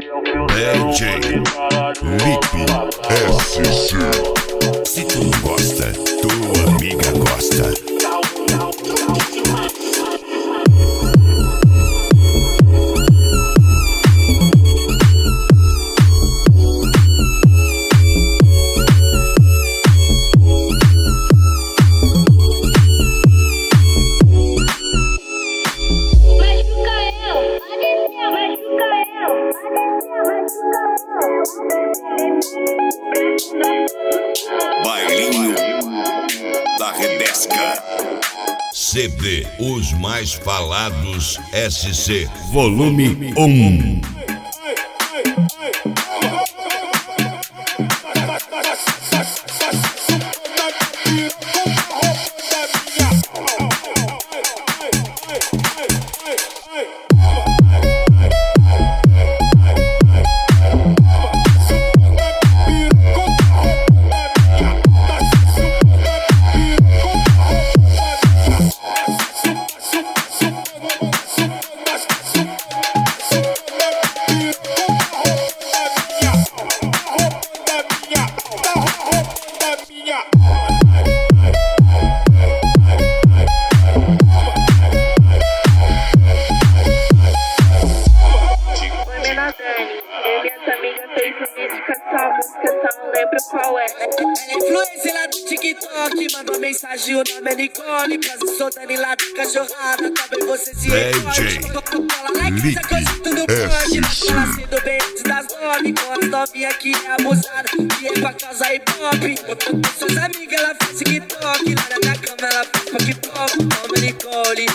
DJ Lipe SC. Se tu não gosta, tua amiga gosta. Bailinho da Redesca. CD Os Mais Falados SC Volume 1. Influência lá do TikTok, mandou mensagem, o nome é Nicole. Quase soltando lá da cachorrada, talvez você se DJ Lipe SC. Ela sendo bem antes das 9, com as novinhas que é abusada, que é pra causar hip-hop. Com suas amigas ela faz TikTok, lá na minha cama ela faz pop-pop. Nome é Nicole.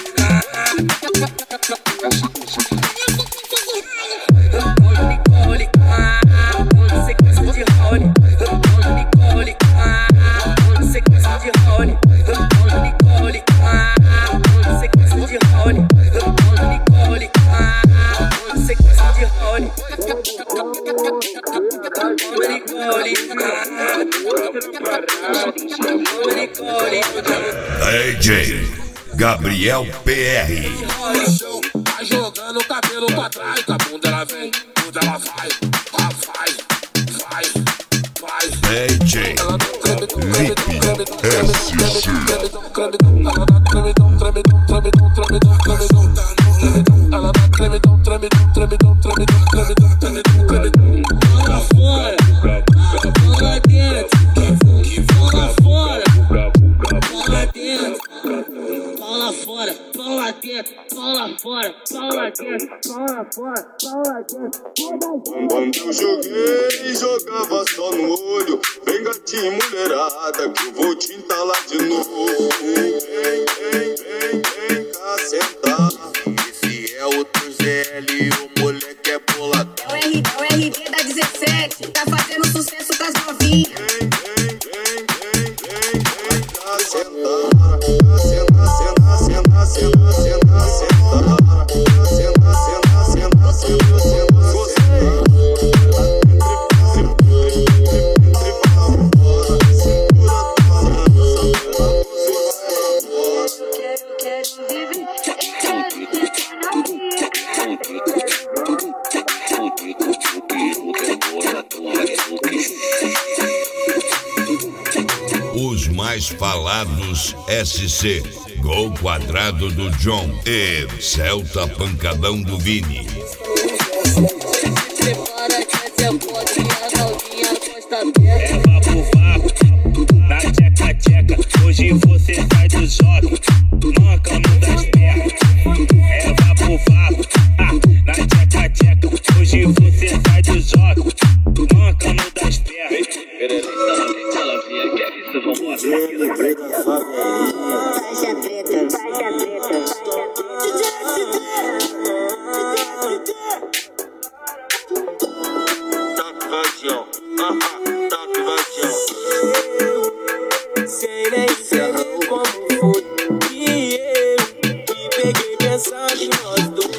Nicole, sequência de Rony. Nicole, sequência de Rony. Nicole, sequência de Rony. Nicole, sequência de Rony. DJ Gabriel PR. Vai jogando o cabelo pra trás, com a bunda ela vem, bunda ela vai, vai. DJ Lipe SC. Ela dá tremidão. Bola fora, bola dentro, bola fora, bola dentro, bola fora, bola dentro, bola fora, bola dentro, bola fora, bola dentro. Quando eu joguei, jogava só no olho. Vem gatinho mulherada que eu vou te entalar de novo. Vem cá sentar. Esse é o Tuzeli, o moleque é boladão. É o RD da 17, tá fazendo sucesso com as novinhas. Vem cá sentar. Os Mais Falados SC. Gol quadrado do John e Celta Pancadão do Vini. É vapo vapo, na tcheca, hoje você sai do jogo, mancando das pernas. É vapo vapo, na tcheca, hoje você sai do jogo, mancando das pernas. Ela vinha, quer isso, vambora. Faixa preta. Toque vadião. Sei nem como foi que eu que peguei mensagem nós dois.